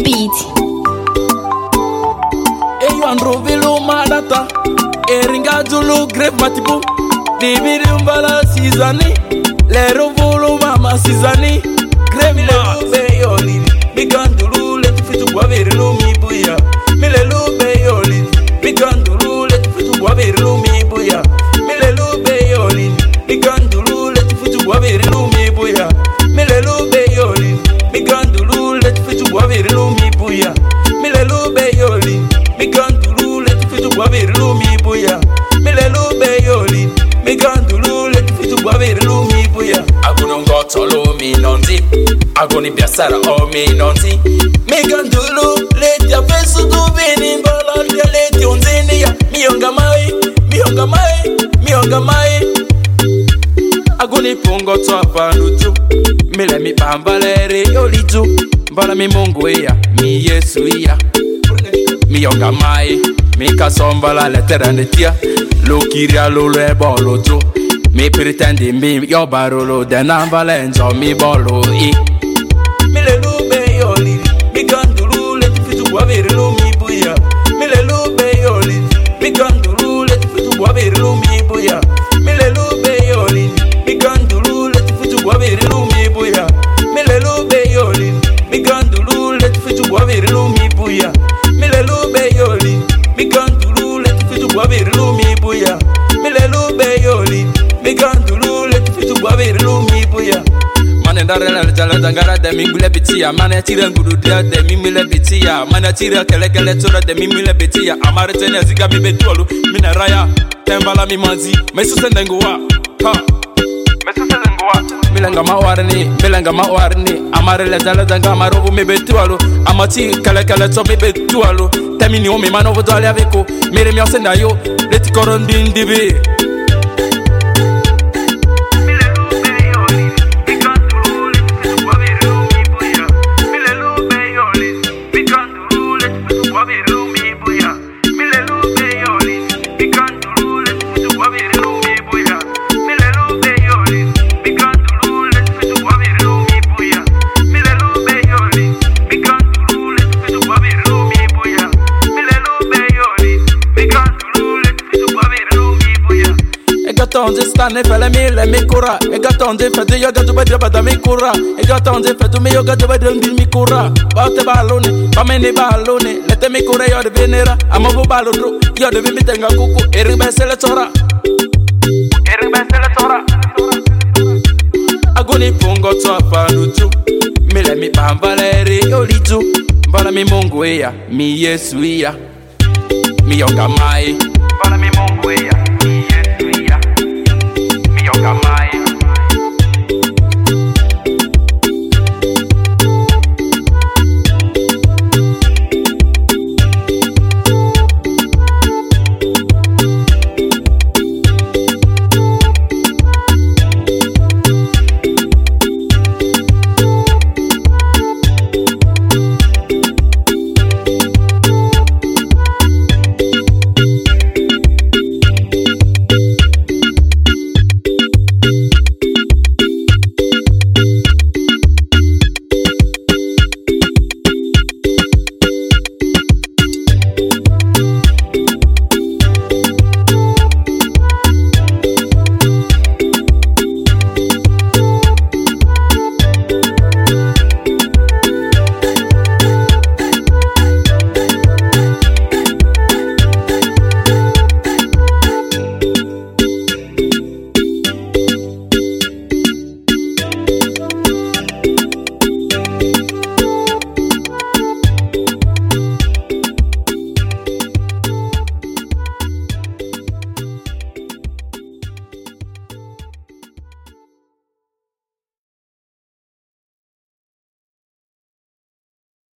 beat. Eyo androvelo madata eringa julu grave matibu bibiri umbala sizani lero volo mama sizani grave lube yoli bigandulu let fitu bwaveri lumi buya mile lube yoli bigandulu let fitu bwaveri lumi buya mile lube yoli bigandulu let fitu bwaveri lumi buya mile lube yoli bigandulu let fitu bwaveri lumi buya mile lube yoli bigandulu let fitu bwaveri lumi buya mile lube yoli bigandulu let fitu bwaveri lumi buya aguni ngoto lumi nonzi aguni biasara o mi nonzi bigandulu let ya fesu dubini mbala let yonzini ya mionga mai aguni pongo topa nutu mile mi pambalere yolitu mbala mi mungu ya mi yesu ya mi yonga mai mi kasomba la lettera netia lo kiria lo le bolo jo mi pretende mi yo barolo de nambalenzo mi bolo i mi le lube yoli mi gandulu le fitu bwaveri lo mi buya mi le lube yoli mi gandulu le fitu bwaveri lo mi buya mi le lube yoli mi gandulu le fitu bwaveri lo mi buya mi le lube yoli mi gandulu le fitu bwaveri lo mi buya mi le lube yoli mi gandulu le fitu bwaveri lo mi buya mi le lube yoli mi gandulu le fitu bwaveri lo mi buya mane darela jala dangara de mi gule bitia mane tira ngudu dia de mi mile bitia mane tira kele tora de mi mile bitia amare tene ziga mi betolu mina raya tembala mi manzi mesu sendengwa ha mesu sendengwa milanga mawarni amare le jala danga marovu mi betolu amati kele to mi betolu temini o mi manovo dole aveko mere mi osenda yo leti korondin dibi Gatonde stane fele mile mi kura e gatonde fedu yo gadu bade bada mi kura e gatonde fedu mi yo gadu bade mi kura baute balone bamene balone lete mi kura yo de venera amavu balodro yo de mi tenga kuku erimbesele tora agoni pongo topa nutu mile mi pambalere yo litu mbala mi mungu ya mi yesu ya mi yonga mai mbala mi mungu